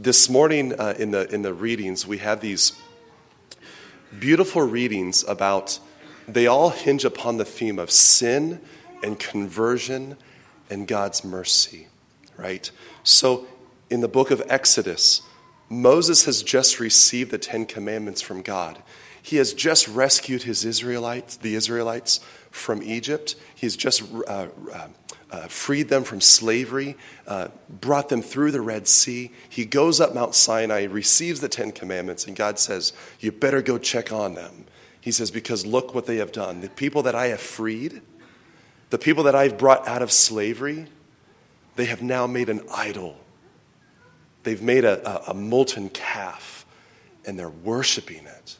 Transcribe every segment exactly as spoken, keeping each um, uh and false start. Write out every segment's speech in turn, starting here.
this morning uh, in the in the readings, we have these beautiful readings about, they all hinge upon the theme of sin and conversion and God's mercy, right? So in the book of Exodus, Moses has just received the Ten Commandments from God. He has just rescued his Israelites, the Israelites from Egypt. He's just uh, uh, uh, freed them from slavery, uh, brought them through the Red Sea. He goes up Mount Sinai, receives the Ten Commandments, and God says, you better go check on them. He says, because look what they have done. The people that I have freed, the people that I've brought out of slavery, they have now made an idol. They've made a, a, a molten calf, and they're worshiping it.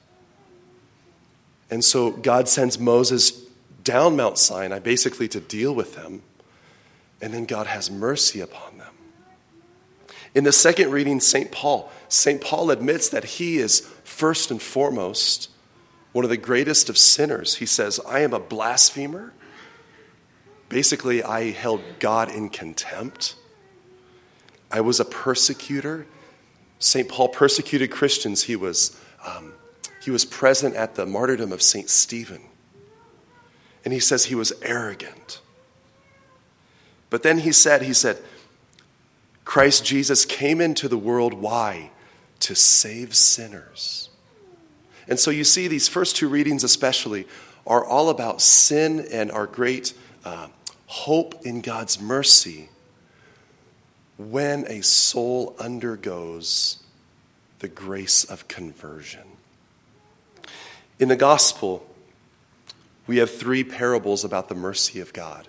And so God sends Moses down Mount Sinai basically to deal with them, and then God has mercy upon them. In the second reading, Saint Paul, Saint Paul admits that he is first and foremost one of the greatest of sinners. He says, I am a blasphemer. Basically, I held God in contempt. I was a persecutor. Saint Paul persecuted Christians. He was, um, he was present at the martyrdom of Saint Stephen. And he says he was arrogant. But then he said, he said, Christ Jesus came into the world, why? To save sinners. And so you see these first two readings especially are all about sin and our great uh, hope in God's mercy when a soul undergoes the grace of conversion. In the gospel, we have three parables about the mercy of God.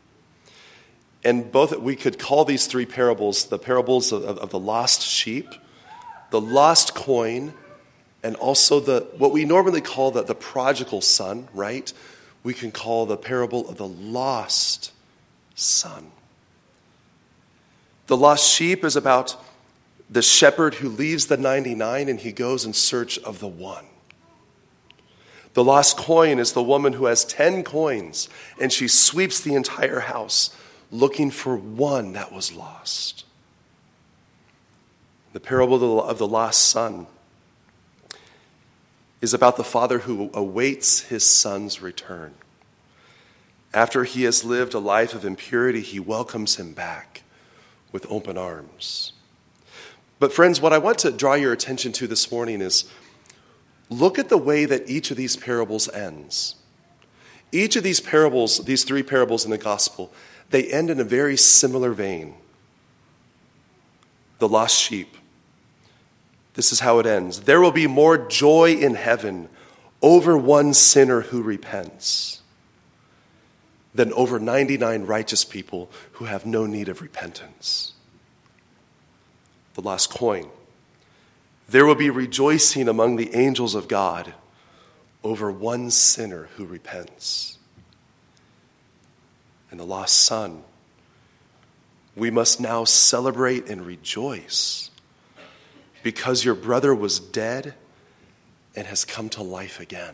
And both, we could call these three parables the parables of, of, of the lost sheep, the lost coin, and also the what we normally call the, the prodigal son, right? We can call the parable of the lost son. The lost sheep is about the shepherd who leaves the ninety-nine and he goes in search of the one. The lost coin is the woman who has ten coins and she sweeps the entire house looking for one that was lost. The parable of the, of the lost son is about the father who awaits his son's return. After he has lived a life of impurity, he welcomes him back with open arms. But friends, what I want to draw your attention to this morning is look at the way that each of these parables ends. Each of these parables, these three parables in the gospel, they end in a very similar vein. The lost sheep. This is how it ends. There will be more joy in heaven over one sinner who repents than over ninety-nine righteous people who have no need of repentance. The lost coin. There will be rejoicing among the angels of God over one sinner who repents. And the lost son. We must now celebrate and rejoice because your brother was dead and has come to life again.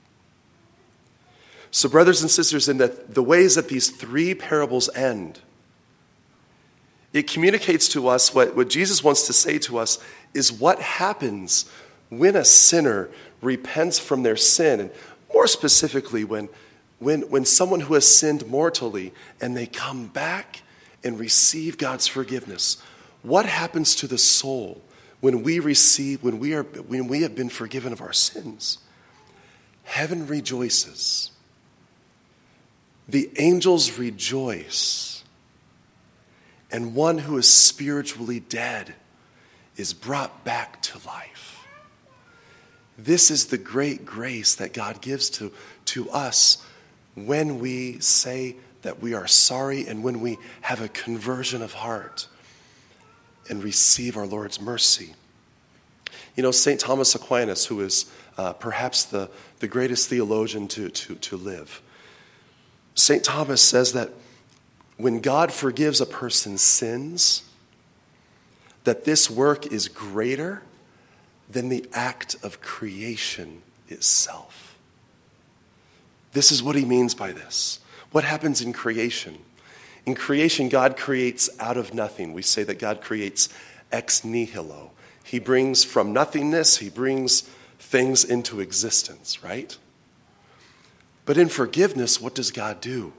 So brothers and sisters, in the, the ways that these three parables end, it communicates to us what, what Jesus wants to say to us is what happens when a sinner repents from their sin, and more specifically when, when, when someone who has sinned mortally and they come back and receive God's forgiveness. What happens to the soul when we receive, when we are, when we have been forgiven of our sins? Heaven rejoices. The angels rejoice. And one who is spiritually dead is brought back to life. This is the great grace that God gives to, to us when we say that we are sorry and when we have a conversion of heart and receive our Lord's mercy. You know, Saint Thomas Aquinas, who is uh, perhaps the, the greatest theologian to, to, to live, Saint Thomas says that when God forgives a person's sins, that this work is greater than the act of creation itself. This is what he means by this. What happens in creation? In creation, God creates out of nothing. We say that God creates ex nihilo. He brings from nothingness, he brings things into existence, right? But in forgiveness, what does God do?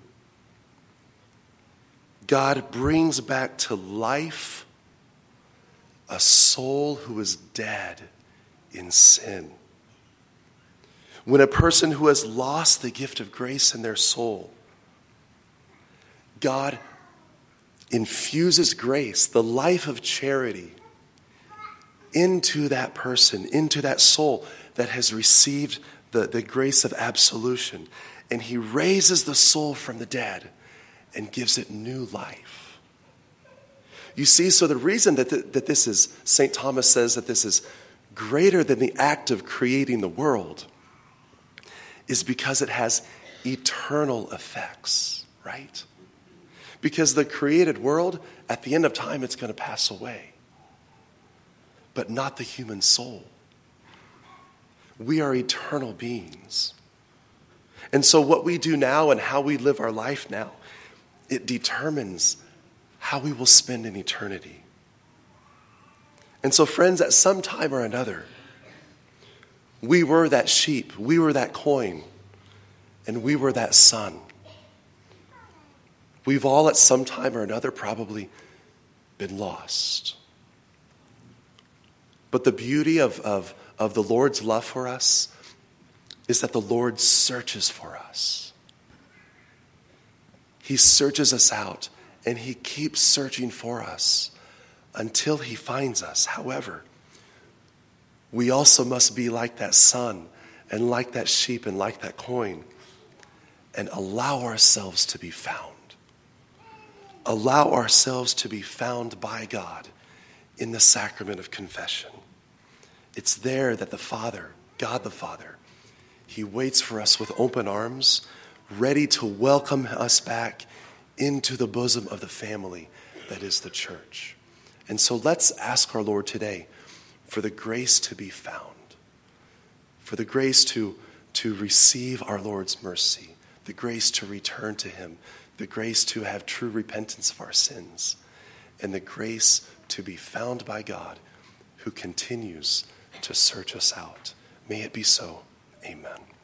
God brings back to life a soul who is dead in sin. When a person who has lost the gift of grace in their soul, God infuses grace, the life of charity, into that person, into that soul that has received the, the grace of absolution. And he raises the soul from the dead and gives it new life. You see, so the reason that, th- that this is, Saint Thomas says that this is greater than the act of creating the world is because it has eternal effects, right? Because the created world, at the end of time, it's going to pass away. But not the human soul. We are eternal beings. And so what we do now and how we live our life now, it determines how we will spend an eternity. And so friends, at some time or another, we were that sheep, we were that coin, and we were that son. We've all at some time or another probably been lost. But the beauty of, of, of the Lord's love for us is that the Lord searches for us. He searches us out, and he keeps searching for us until he finds us. However, we also must be like that son and like that sheep and like that coin and allow ourselves to be found. Allow ourselves to be found by God in the sacrament of confession. It's there that the Father, God the Father, he waits for us with open arms, ready to welcome us back into the bosom of the family that is the church. And so let's ask our Lord today for the grace to be found, for the grace to, to receive our Lord's mercy, the grace to return to him, the grace to have true repentance of our sins, and the grace to be found by God who continues to search us out. May it be so. Amen.